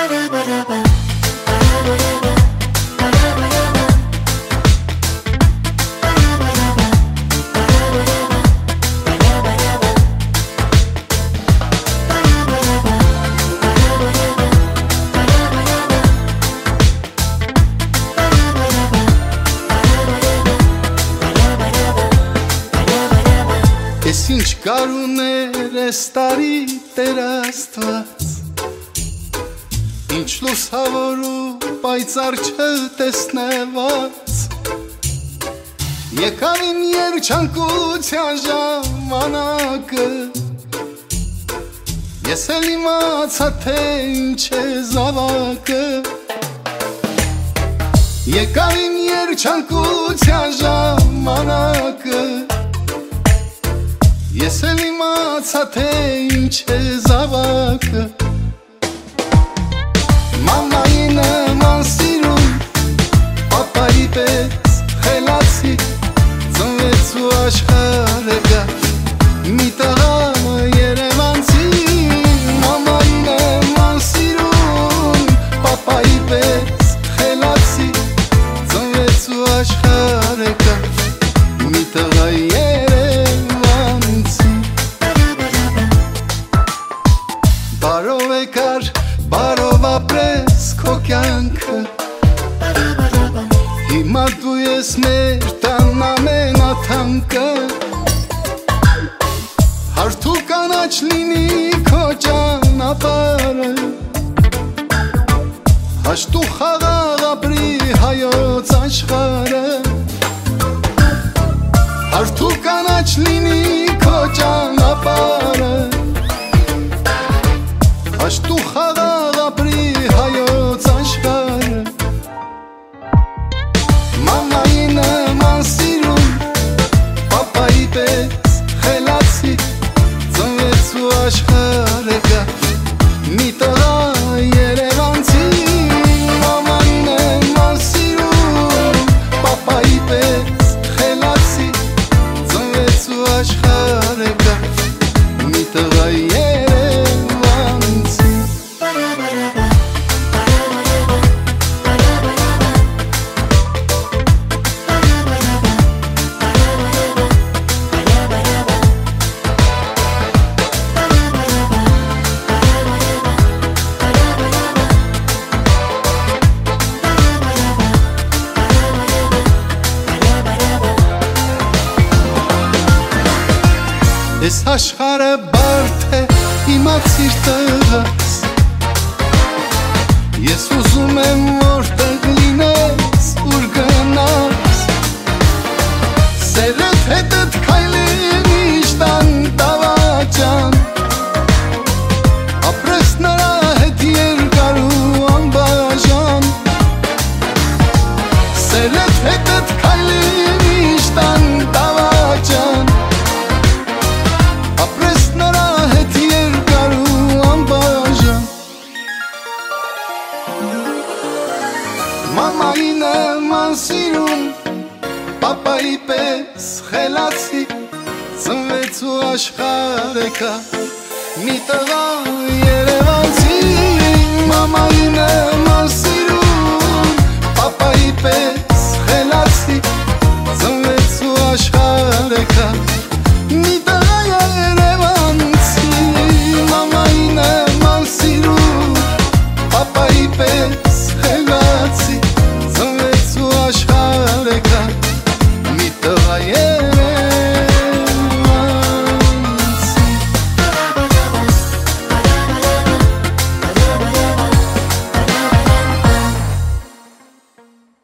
Ես ինչ կարուներ ես տարի Տեր Աստված, ինչ լուսավոր ու պայծառ չտեսնված, եկավ իմ երջանկության ժամանակը, ես էլ իմացա թե ինչ է զավակը, եկավ իմ երջանկության ժամանակը, ես էլ իմացա թե ինչ է զավակը, մամայի նման սիրուն, պապայի պես խելացի, ծնվեց ու աշխարհը գավ մի տղա երևանցի, մամայի նման սիրուն, պապայի պես խելացի, ծնվեց ու աշխարհը գավ մի տղա բարով եկար, բարով ապրես քո կյանքը, հիմա դու ես մեր տան ամենաթանկը, հարթ ու կանաչ լինի քո ճանապարհը, հաշտ ու խաղաղ ապրի հայոց աշխարհը, հարթ ու կանաչ լինի քո ճանապարհը, հաշտ ու խաղաղ ապրի հայոց աշխարհը, մամայի նման սիրուն, պապայի պես խելացի, ծնվեց ու աշխարհը գավ մի տղա երևանցի, մամայի նման սիրուն, պապայի պես խելացի, ծնվեց ու աշխարհը գավ մի տղա Ես աշխարհը բարդ է, իմացիր տղաս, ես ուզում եմ որտեղ լինես, ուր գնաս, սերդ հետդ քայլի միշտ անտավաճան, ապրես նրա հետ երկար ու անբաժան, սերդ հետդ քայլի միշտ անտավաճան, մամայի նման սիրուն, պապայի պես խելացի, ծնվեց ու աշխարհը գավ մի տղա երևանցի